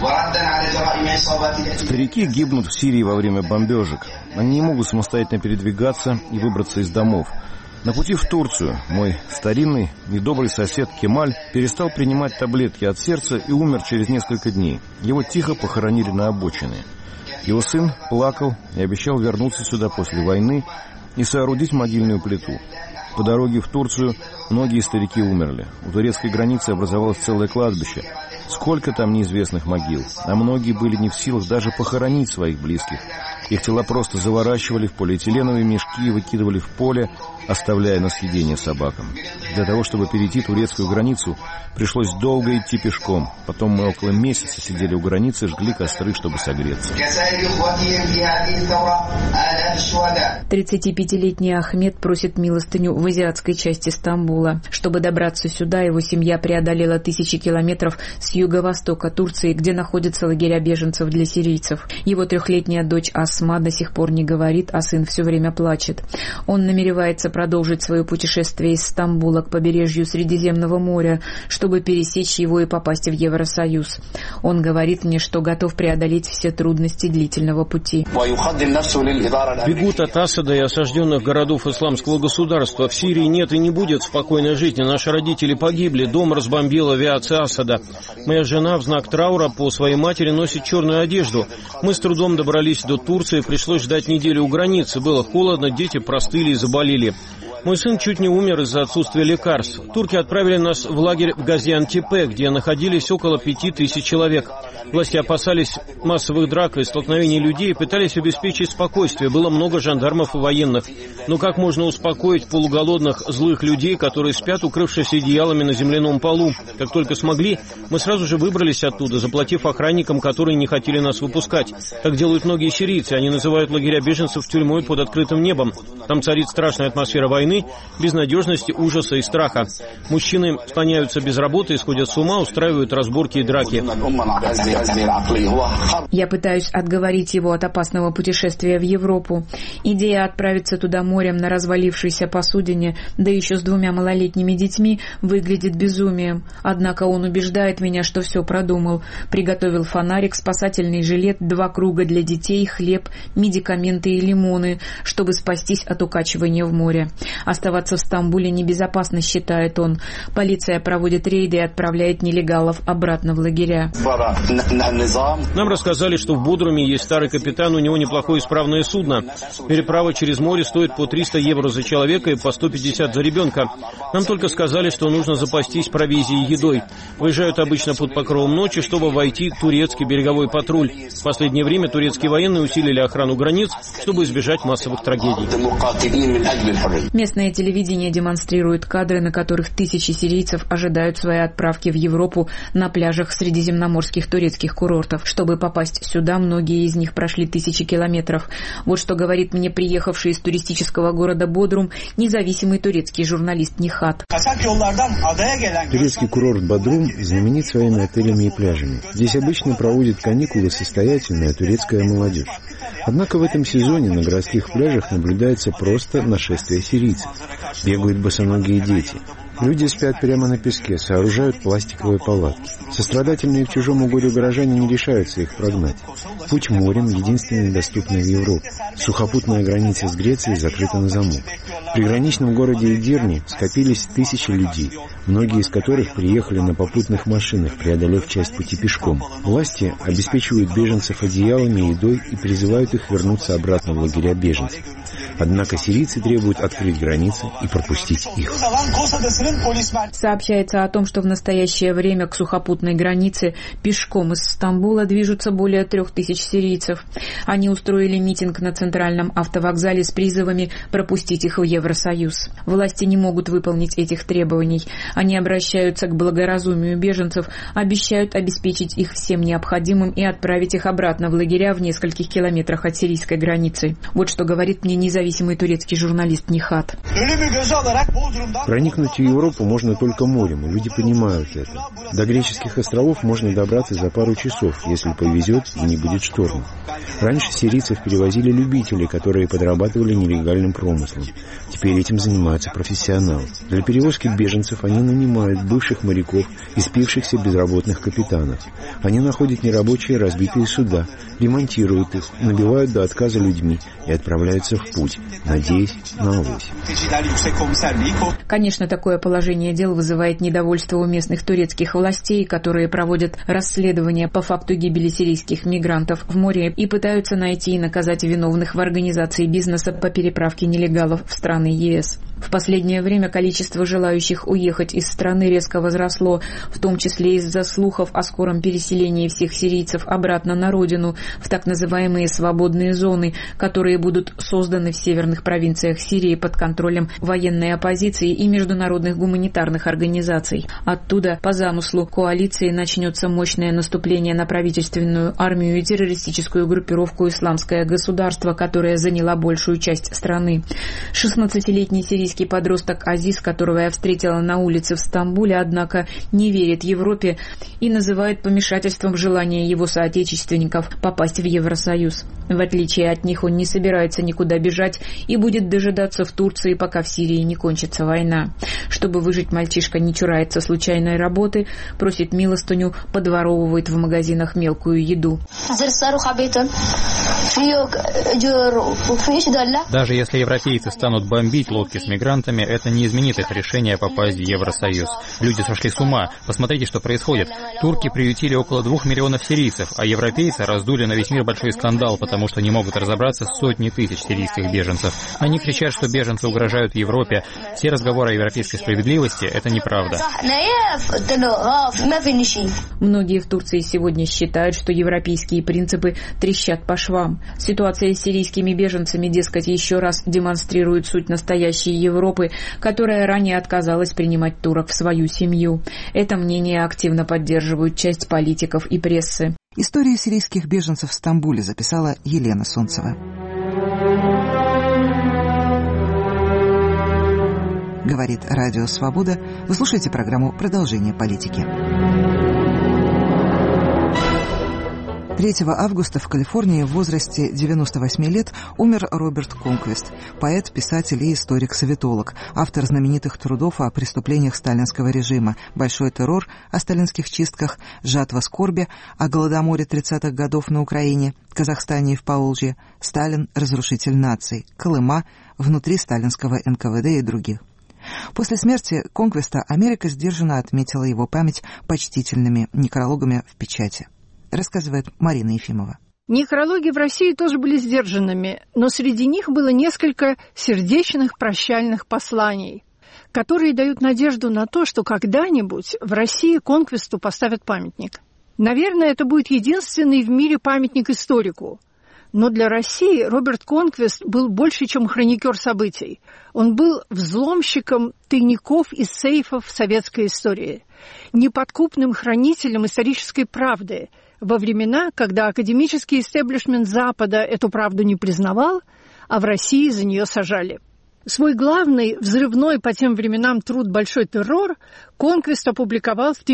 Старики гибнут в Сирии во время бомбежек. Они не могут самостоятельно передвигаться и выбраться из домов. На пути в Турцию мой старинный недобрый сосед Кемаль перестал принимать таблетки от сердца и умер через несколько дней. Его тихо похоронили на обочине. Его сын плакал и обещал вернуться сюда после войны и соорудить могильную плиту. По дороге в Турцию многие старики умерли. У турецкой границы образовалось целое кладбище. Сколько там неизвестных могил, а многие были не в силах даже похоронить своих близких. Их тела просто заворачивали в полиэтиленовые мешки и выкидывали в поле, оставляя на съедение собакам. Для того, чтобы перейти турецкую границу, пришлось долго идти пешком. Потом мы около месяца сидели у границы и жгли костры, чтобы согреться. 35-летний Ахмед просит милостыню в азиатской части Стамбула. Чтобы добраться сюда, его семья преодолела тысячи километров с юго-востока Турции, где находятся лагеря беженцев для сирийцев. Его 3-летняя дочь Асма до сих пор не говорит, а сын все время плачет. Он намеревается продолжить свое путешествие из Стамбула к побережью Средиземного моря, чтобы пересечь его и попасть в Евросоюз. Он говорит мне, что готов преодолеть все трудности длительного пути. Бегут от Асада и осажденных городов исламского государства. В Сирии нет и не будет спокойной жизни. Наши родители погибли, дом разбомбила авиация Асада. Моя жена в знак траура по своей матери носит черную одежду. Мы с трудом добрались до Турции Турции пришлось ждать неделю у границы. Было холодно, дети простыли и заболели. Мой сын чуть не умер из-за отсутствия лекарств. Турки отправили нас в лагерь в Газиантепе, где находились около 5000 человек. Власти опасались массовых драк и столкновений людей и пытались обеспечить спокойствие. Было много жандармов и военных. Но как можно успокоить полуголодных, злых людей, которые спят, укрывшись одеялами на земляном полу? Как только смогли, мы сразу же выбрались оттуда, заплатив охранникам, которые не хотели нас выпускать. Так делают многие сирийцы. Они называют лагеря беженцев тюрьмой под открытым небом. Там царит страшная атмосфера войны, безнадежности, ужаса и страха. Мужчины склоняются без работы, исходят с ума, устраивают разборки и драки. Я пытаюсь отговорить его от опасного путешествия в Европу. Идея отправиться туда морем на развалившейся посудине, да еще с 2 малолетними детьми, выглядит безумием. Однако он убеждает меня, что все продумал. Приготовил фонарик, спасательный жилет, 2 круга для детей, хлеб, медикаменты и лимоны, чтобы спастись от укачивания в море. Оставаться в Стамбуле небезопасно, считает он. Полиция проводит рейды и отправляет нелегалов обратно в лагеря. Нам рассказали, что в Бодруме есть старый капитан, у него неплохое исправное судно. Переправа через море стоит по 300 евро за человека и по 150 за ребенка. Нам только сказали, что нужно запастись провизией и едой. Выезжают обычно под покровом ночи, чтобы войти турецкий береговой патруль. В последнее время турецкие военные усилили охрану границ, чтобы избежать массовых трагедий. Местное телевидение демонстрирует кадры, на которых тысячи сирийцев ожидают своей отправки в Европу на пляжах средиземноморских турецких курортов. Чтобы попасть сюда, многие из них прошли 1000 километров. Вот что говорит мне приехавший из туристического города Бодрум независимый турецкий журналист Нихат. Турецкий курорт Бодрум знаменит своими отелями и пляжами. Здесь обычно проводит каникулы состоятельная турецкая молодежь. Однако в этом сезоне на городских пляжах наблюдается просто нашествие сирийцев. Бегают босоногие дети. Люди спят прямо на песке, сооружают пластиковые палатки. Сострадательные к чужому горю горожане не решаются их прогнать. Путь морем единственный доступный в Европу. Сухопутная граница с Грецией закрыта на замок. В приграничном городе Эдирне скопились 1000 людей, многие из которых приехали на попутных машинах, преодолев часть пути пешком. Власти обеспечивают беженцев одеялами и едой и призывают их вернуться обратно в лагеря беженцев. Однако сирийцы требуют открыть границы и пропустить их. Сообщается о том, что в настоящее время к сухопутной границе пешком из Стамбула движутся более 3000 сирийцев. Они устроили митинг на центральном автовокзале с призывами пропустить их в Евросоюз. Власти не могут выполнить этих требований. Они обращаются к благоразумию беженцев, обещают обеспечить их всем необходимым и отправить их обратно в лагеря в нескольких километрах от сирийской границы. Вот что говорит мне независимый турецкий журналист Нихат. Проникнуть в Европу можно только морем, и люди понимают это. До греческих островов можно добраться за пару часов, если повезет и не будет шторма. Раньше сирийцев перевозили любители, которые подрабатывали нелегальным промыслом. Теперь этим занимаются профессионалы. Для перевозки беженцев они нанимают бывших моряков и спившихся безработных капитанов. Они находят нерабочие разбитые суда, ремонтируют их, набивают до отказа людьми и отправляются в путь, надеясь на авось. Конечно, такое положение дел вызывает недовольство у местных турецких властей, которые проводят расследование по факту гибели сирийских мигрантов в море и пытаются найти и наказать виновных в организации бизнеса по переправке нелегалов в страны ЕС. В последнее время количество желающих уехать из страны резко возросло, в том числе из-за слухов о скором переселении всех сирийцев обратно на родину, в так называемые свободные зоны, которые будут созданы в северных провинциях Сирии под контролем военной оппозиции и международных гуманитарных организаций. Оттуда, по замыслу коалиции, начнется мощное наступление на правительственную армию и террористическую группировку «Исламское государство», которая заняла большую часть страны. 16-летний сирийский подросток Азиз, которого я встретила на улице в Стамбуле, однако не верит Европе и называет помешательством желание его соотечественников попасть в Евросоюз. В отличие от них, он не собирается никуда бежать и будет дожидаться в Турции, пока в Сирии не кончится война. Чтобы выжить, мальчишка не чурается случайной работы, просит милостыню, подворовывает в магазинах мелкую еду. Даже если европейцы станут бомбить лодки с мигрантами, мигрантами, это не изменит их решение попасть в Евросоюз. Люди сошли с ума. Посмотрите, что происходит. Турки приютили около 2 миллионов сирийцев, а европейцы раздули на весь мир большой скандал, потому что не могут разобраться с сотней тысяч сирийских беженцев. Они кричат, что беженцы угрожают Европе. Все разговоры о европейской справедливости — это неправда. Многие в Турции сегодня считают, что европейские принципы трещат по швам. Ситуация с сирийскими беженцами, дескать, еще раз демонстрирует суть настоящей Европы, которая ранее отказалась принимать турок в свою семью. Это мнение активно поддерживают часть политиков и прессы. Историю сирийских беженцев в Стамбуле записала Елена Солнцева. Говорит Радио Свобода. Вы слушаете программу «Продолжение политики». 3 августа в Калифорнии в возрасте 98 лет умер Роберт Конквист, поэт, писатель и историк-советолог, автор знаменитых трудов о преступлениях сталинского режима, «Большой террор», о сталинских чистках, «Жатва скорби», о голодоморе 30-х годов на Украине, Казахстане и в Поволжье, «Сталин. Разрушитель наций», «Колыма», «Внутри сталинского НКВД» и других. После смерти Конквиста Америка сдержанно отметила его память почтительными некрологами в печати. Рассказывает Марина Ефимова. Некрологи в России тоже были сдержанными, но среди них было несколько сердечных прощальных посланий, которые дают надежду на то, что когда-нибудь в России Конквисту поставят памятник. Наверное, это будет единственный в мире памятник историку. Но для России Роберт Конквист был больше, чем хроникер событий. Он был взломщиком тайников и сейфов советской истории, неподкупным хранителем исторической правды во времена, когда академический истеблишмент Запада эту правду не признавал, а в России за нее сажали. Свой главный, взрывной по тем временам труд «Большой террор» Конквист опубликовал в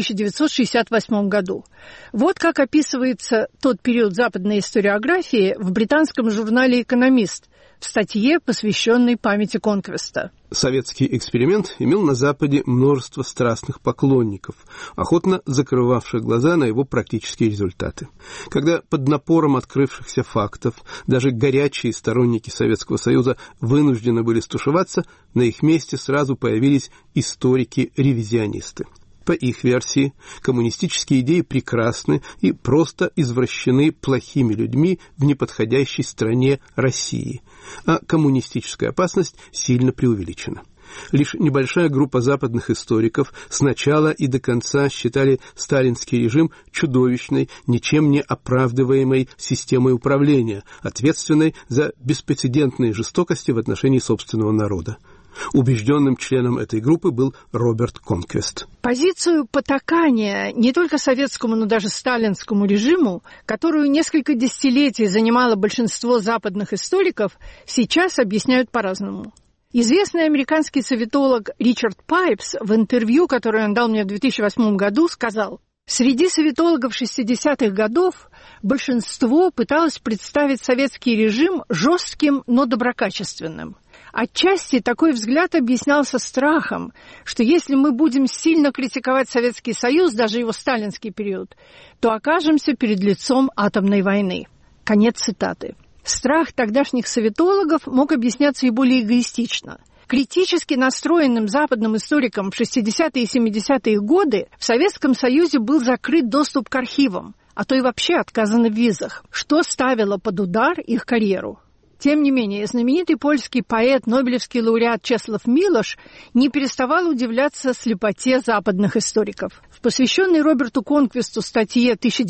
1968 году. Вот как описывается тот период западной историографии в британском журнале «Экономист» в статье, посвященной памяти Конквиста. Советский эксперимент имел на Западе множество страстных поклонников, охотно закрывавших глаза на его практические результаты. Когда под напором открывшихся фактов даже горячие сторонники Советского Союза вынуждены были стушеваться, на их месте сразу появились историки-ревизионисты. По их версии, коммунистические идеи прекрасны и просто извращены плохими людьми в неподходящей стране России, а коммунистическая опасность сильно преувеличена. Лишь небольшая группа западных историков с начала и до конца считали сталинский режим чудовищной, ничем не оправдываемой системой управления, ответственной за беспрецедентные жестокости в отношении собственного народа. Убежденным членом этой группы был Роберт Конквист. Позицию потакания не только советскому, но даже сталинскому режиму, которую несколько десятилетий занимало большинство западных историков, сейчас объясняют по-разному. Известный американский советолог Ричард Пайпс в интервью, которое он дал мне в 2008 году, сказал: «Среди советологов 60-х годов большинство пыталось представить советский режим жестким, но доброкачественным. Отчасти такой взгляд объяснялся страхом, что если мы будем сильно критиковать Советский Союз, даже его сталинский период, то окажемся перед лицом атомной войны». Конец цитаты. Страх тогдашних советологов мог объясняться и более эгоистично. Критически настроенным западным историкам в 60-е и 70-е годы в Советском Союзе был закрыт доступ к архивам, а то и вообще отказано в визах, что ставило под удар их карьеру. Тем не менее, знаменитый польский поэт, нобелевский лауреат Чеслав Милош не переставал удивляться слепоте западных историков. В посвященной Роберту Конквисту статье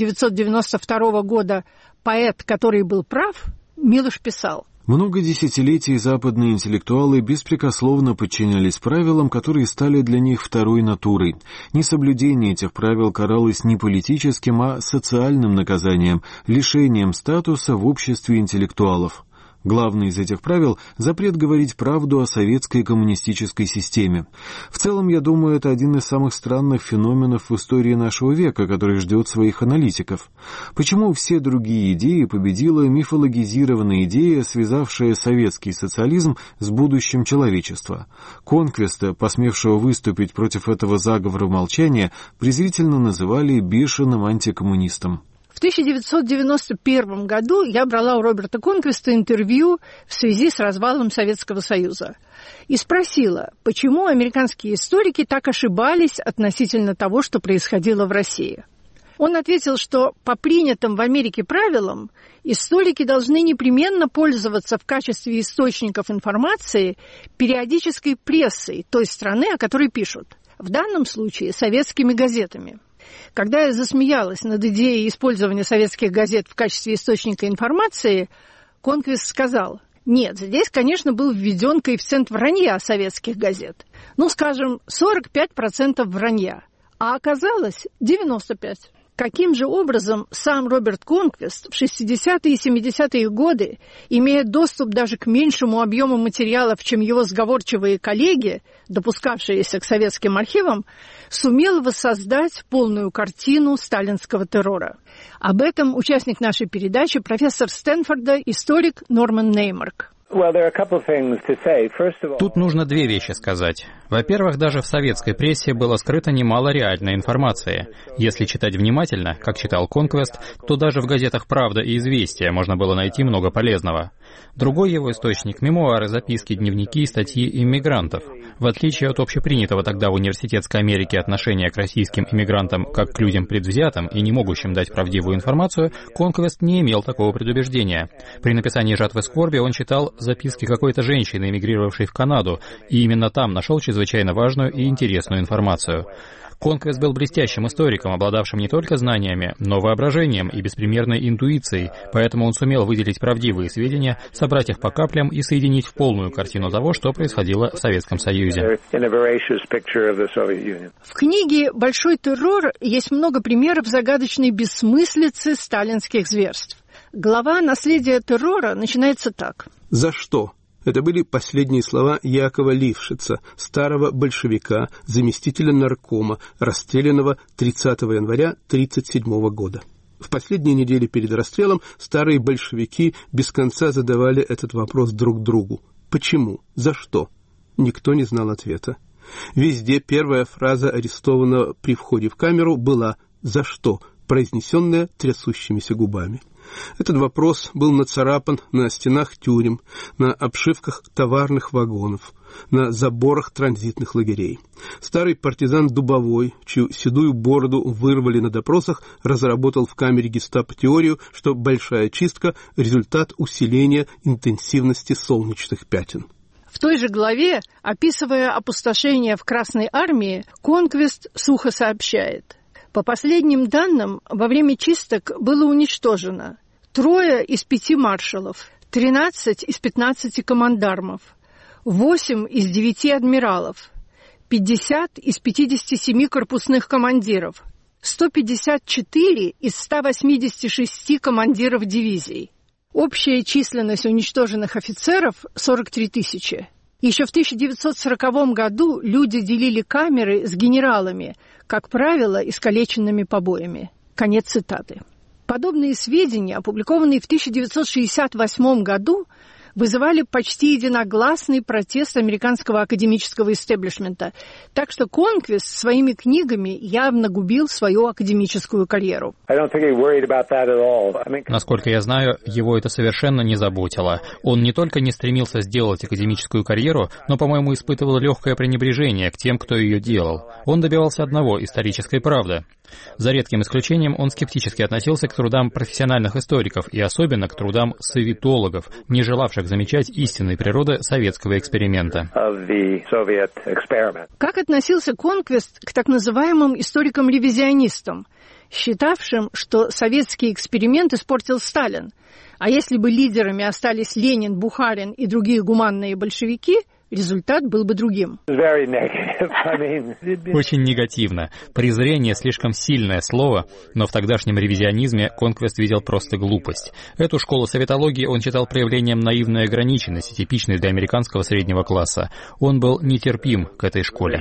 1992 года «Поэт, который был прав», Милош писал: «Много десятилетий западные интеллектуалы беспрекословно подчинялись правилам, которые стали для них второй натурой. Несоблюдение этих правил каралось не политическим, а социальным наказанием, лишением статуса в обществе интеллектуалов. Главное из этих правил – запрет говорить правду о советской коммунистической системе. В целом, я думаю, это один из самых странных феноменов в истории нашего века, который ждет своих аналитиков. Почему все другие идеи победила мифологизированная идея, связавшая советский социализм с будущим человечества? Конквиста, посмевшего выступить против этого заговора молчания, презрительно называли бешеным антикоммунистом. В 1991 году я брала у Роберта Конквиста интервью в связи с развалом Советского Союза и спросила, почему американские историки так ошибались относительно того, что происходило в России. Он ответил, что по принятым в Америке правилам историки должны непременно пользоваться в качестве источников информации периодической прессой той страны, о которой пишут, в данном случае советскими газетами. Когда я засмеялась над идеей использования советских газет в качестве источника информации, Конквист сказал, нет, здесь, конечно, был введен коэффициент вранья советских газет. Ну, скажем, 45% вранья, а оказалось 95%. Каким же образом сам Роберт Конквист в 60-е и 70-е годы, имея доступ даже к меньшему объему материалов, чем его сговорчивые коллеги, допускавшиеся к советским архивам, сумел воссоздать полную картину сталинского террора? Об этом участник нашей передачи, профессор Стэнфорда, историк Норман Неймарк. Тут нужно две вещи сказать. Во-первых, даже в советской прессе было скрыто немало реальной информации. Если читать внимательно, как читал Конквест, то даже в газетах «Правда» и «Известия» можно было найти много полезного. Другой его источник — мемуары, записки, дневники и статьи иммигрантов. В отличие от общепринятого тогда в университетской Америке отношения к российским иммигрантам как к людям предвзятым и не могущим дать правдивую информацию, Конквест не имел такого предубеждения. При написании «Жатвы скорби» он читал записки какой-то женщины, эмигрировавшей в Канаду, и именно там нашел чрезвычайно важную и интересную информацию. Конквест был блестящим историком, обладавшим не только знаниями, но воображением и беспримерной интуицией, поэтому он сумел выделить правдивые сведения, собрать их по каплям и соединить в полную картину того, что происходило в Советском Союзе. В книге «Большой террор» есть много примеров загадочной бессмыслицы сталинских зверств. Глава «Наследие террора» начинается так. За что? Это были последние слова Якова Лившица, старого большевика, заместителя наркома, расстрелянного 30 января 1937 года. В последние недели перед расстрелом старые большевики без конца задавали этот вопрос друг другу. Почему? За что? Никто не знал ответа. Везде первая фраза арестованного при входе в камеру была «За что?», произнесенная трясущимися губами. Этот вопрос был нацарапан на стенах тюрем, на обшивках товарных вагонов, на заборах транзитных лагерей. Старый партизан Дубовой, чью седую бороду вырвали на допросах, разработал в камере гестапо теорию, что большая чистка – результат усиления интенсивности солнечных пятен. В той же главе, описывая опустошение в Красной армии, Конквист сухо сообщает. По последним данным, во время чисток было уничтожено 3 из 5 маршалов, 13 из 15 командармов, 8 из 9 адмиралов, 50 из 57 корпусных командиров, 154 из 186 командиров дивизий. Общая численность уничтоженных офицеров – 43 тысячи. Еще в 1940 году люди делили камеры с генералами, как правило, искалеченными побоями. Конец цитаты. Подобные сведения, опубликованные в 1968 году, вызывали почти единогласный протест американского академического истеблишмента, так что Конквист своими книгами явно губил свою академическую карьеру. Насколько я знаю, его это совершенно не заботило. Он не только не стремился сделать академическую карьеру, но, по-моему, испытывал легкое пренебрежение к тем, кто ее делал. Он добивался одного — исторической правды. За редким исключением он скептически относился к трудам профессиональных историков и особенно к трудам советологов, не желавших замечать истинной природы советского эксперимента. Как относился Конквист к так называемым историкам-ревизионистам, считавшим, что советский эксперимент испортил Сталин, а если бы лидерами остались Ленин, Бухарин и другие гуманные большевики, результат был бы другим. Очень негативно. Презрение — слишком сильное слово, но в тогдашнем ревизионизме Конквист видел просто глупость. Эту школу советологии он считал проявлением наивной ограниченности, типичной для американского среднего класса. Он был нетерпим к этой школе.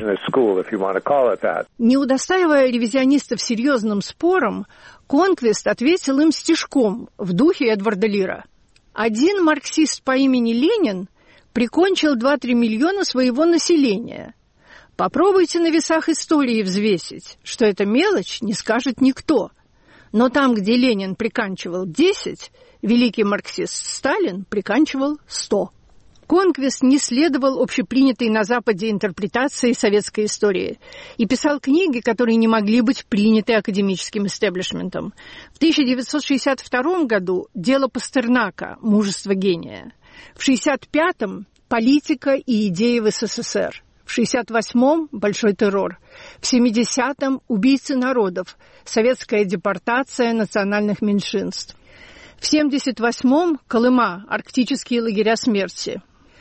Не удостаивая ревизионистов серьезным спором, Конквист ответил им стишком в духе Эдварда Лира. Один марксист по имени Ленин прикончил 2-3 миллиона своего населения. Попробуйте на весах истории взвесить, что это мелочь, не скажет никто. Но там, где Ленин приканчивал 10, великий марксист Сталин приканчивал 100. Конквист не следовал общепринятой на Западе интерпретации советской истории и писал книги, которые не могли быть приняты академическим истеблишментом. В 1962 году «Дело Пастернака. Мужество гения». В 1965-м «Политика и идеи в СССР». В 1968-м «Большой террор». В 1970-м «Убийцы народов. Советская депортация национальных меньшинств». В 1978-м «Колыма. Арктические лагеря смерти».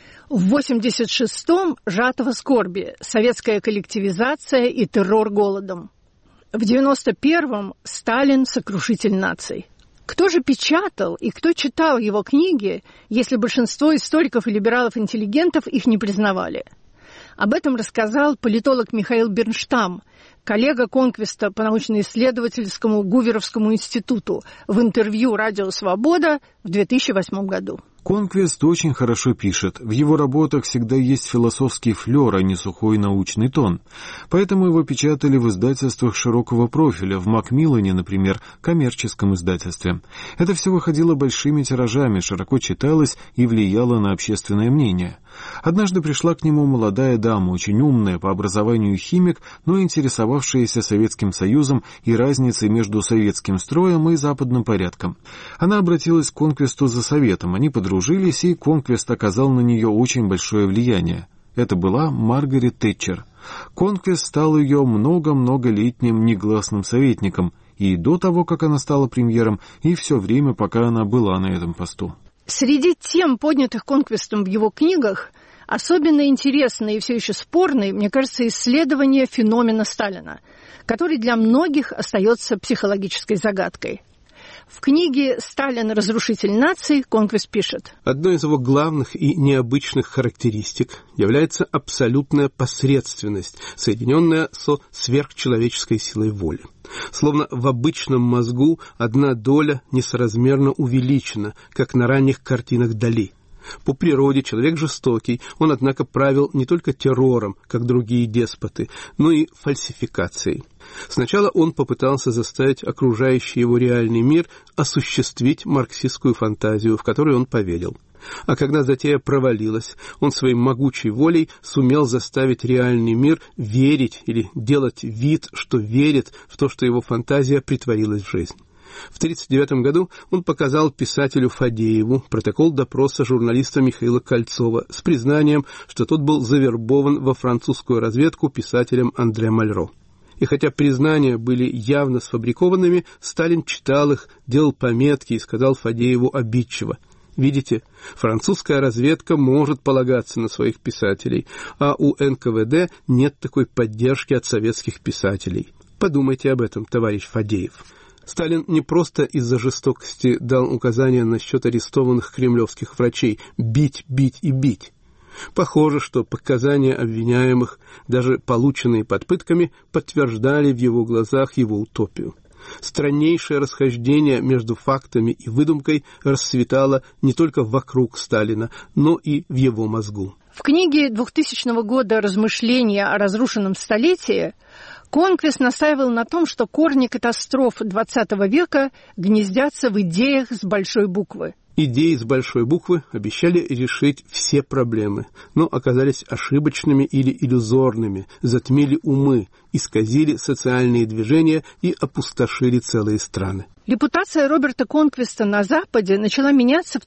В 1986-м «Жатва скорби. Советская коллективизация и террор голодом». В 1991-м «Сталин. Сокрушитель наций». Кто же печатал и кто читал его книги, если большинство историков и либералов-интеллигентов их не признавали? Об этом рассказал политолог Михаил Бернштам, коллега Конквиста по научно-исследовательскому Гуверовскому институту, в интервью «Радио Свобода» в 2008 году. Конквист очень хорошо пишет. В его работах всегда есть философский флёр, а не сухой научный тон. Поэтому его печатали в издательствах широкого профиля, в Макмиллане, например, коммерческом издательстве. Это все выходило большими тиражами, широко читалось и влияло на общественное мнение. Однажды пришла к нему молодая дама, очень умная, по образованию химик, но интересовавшаяся Советским Союзом и разницей между советским строем и западным порядком. Она обратилась к Конквисту за советом, они подружились, и Конквист оказал на нее очень большое влияние. Это была Маргарет Тэтчер. Конквист стал ее многолетним негласным советником, и до того, как она стала премьером, и все время, пока она была на этом посту. Среди тем, поднятых Конквистом в его книгах, особенно интересной и все еще спорной, мне кажется, исследование феномена Сталина, который для многих остается психологической загадкой. В книге «Сталин. Разрушитель наций» Конквист пишет: одной из его главных и необычных характеристик является абсолютная посредственность, соединенная со сверхчеловеческой силой воли. Словно в обычном мозгу одна доля несоразмерно увеличена, как на ранних картинах Дали. По природе человек жестокий, он, однако, правил не только террором, как другие деспоты, но и фальсификацией. Сначала он попытался заставить окружающий его реальный мир осуществить марксистскую фантазию, в которую он поверил. А когда затея провалилась, он своей могучей волей сумел заставить реальный мир верить или делать вид, что верит в то, что его фантазия притворилась в жизнь. В 1939 году он показал писателю Фадееву протокол допроса журналиста Михаила Кольцова с признанием, что тот был завербован во французскую разведку писателем Андре Мальро. И хотя признания были явно сфабрикованными, Сталин читал их, делал пометки и сказал Фадееву обидчиво: «Видите, французская разведка может полагаться на своих писателей, а у НКВД нет такой поддержки от советских писателей. Подумайте об этом, товарищ Фадеев». Сталин не просто из-за жестокости дал указания насчет арестованных кремлевских врачей бить, бить и бить. Похоже, что показания обвиняемых, даже полученные под пытками, подтверждали в его глазах его утопию. Страннейшее расхождение между фактами и выдумкой расцветало не только вокруг Сталина, но и в его мозгу. В книге 2000 года «Размышления о разрушенном столетии» Конквист настаивал на том, что корни катастроф XX века гнездятся в идеях с большой буквы. Идеи с большой буквы обещали решить все проблемы, но оказались ошибочными или иллюзорными, затмили умы, исказили социальные движения и опустошили целые страны. Репутация Роберта Конквиста на Западе начала меняться в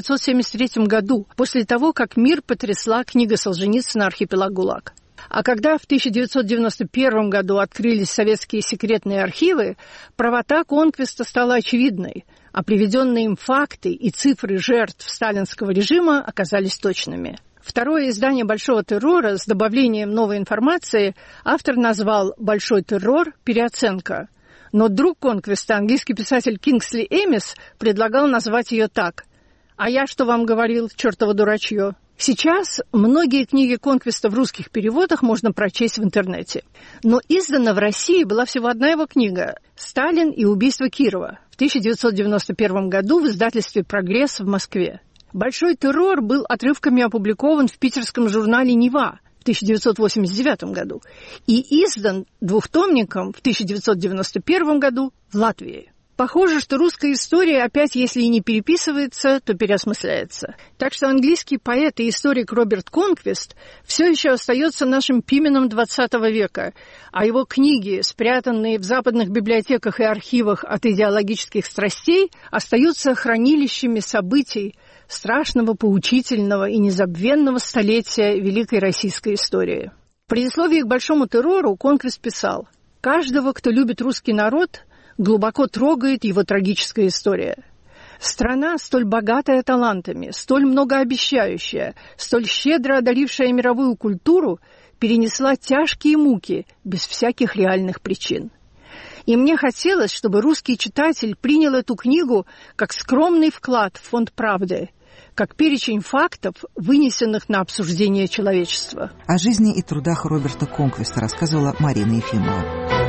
1973 году, после того, как мир потрясла книга Солженицына «Архипелаг ГУЛАГ». А когда в 1991 году открылись советские секретные архивы, правота Конквиста стала очевидной, а приведенные им факты и цифры жертв сталинского режима оказались точными. Второе издание «Большого террора» с добавлением новой информации автор назвал «Большой террор. Переоценка». Но друг Конквиста, английский писатель Кингсли Эмис, предлагал назвать ее так: «А я что вам говорил, чертово дурачье?» Сейчас многие книги Конквиста в русских переводах можно прочесть в интернете. Но издана в России была всего одна его книга «Сталин и убийство Кирова» в 1991 году в издательстве «Прогресс» в Москве. «Большой террор» был отрывками опубликован в питерском журнале «Нева» в 1989 году и издан двухтомником в 1991 году в Латвии. Похоже, что русская история опять, если и не переписывается, то переосмысляется. Так что английский поэт и историк Роберт Конквист все еще остается нашим Пименом XX века, а его книги, спрятанные в западных библиотеках и архивах от идеологических страстей, остаются хранилищами событий страшного, поучительного и незабвенного столетия великой российской истории. В предисловии к «Большому террору» Конквист писал: «Каждого, кто любит русский народ, глубоко трогает его трагическая история. Страна, столь богатая талантами, столь многообещающая, столь щедро одарившая мировую культуру, перенесла тяжкие муки без всяких реальных причин. И мне хотелось, чтобы русский читатель принял эту книгу как скромный вклад в фонд правды, как перечень фактов, вынесенных на обсуждение человечества». О жизни и трудах Роберта Конквиста рассказывала Марина Ефимова.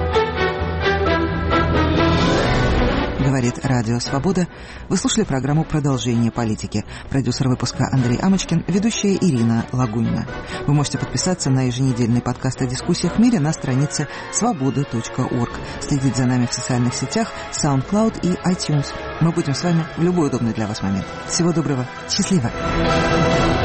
Говорит Радио Свобода. Вы слушали программу «Продолжение политики». Продюсер выпуска Андрей Амочкин, ведущая Ирина Лагунина. Вы можете подписаться на еженедельный подкаст о дискуссиях в мире на странице свобода.орг. Следить за нами в социальных сетях, SoundCloud и iTunes. Мы будем с вами в любой удобный для вас момент. Всего доброго. Счастливо.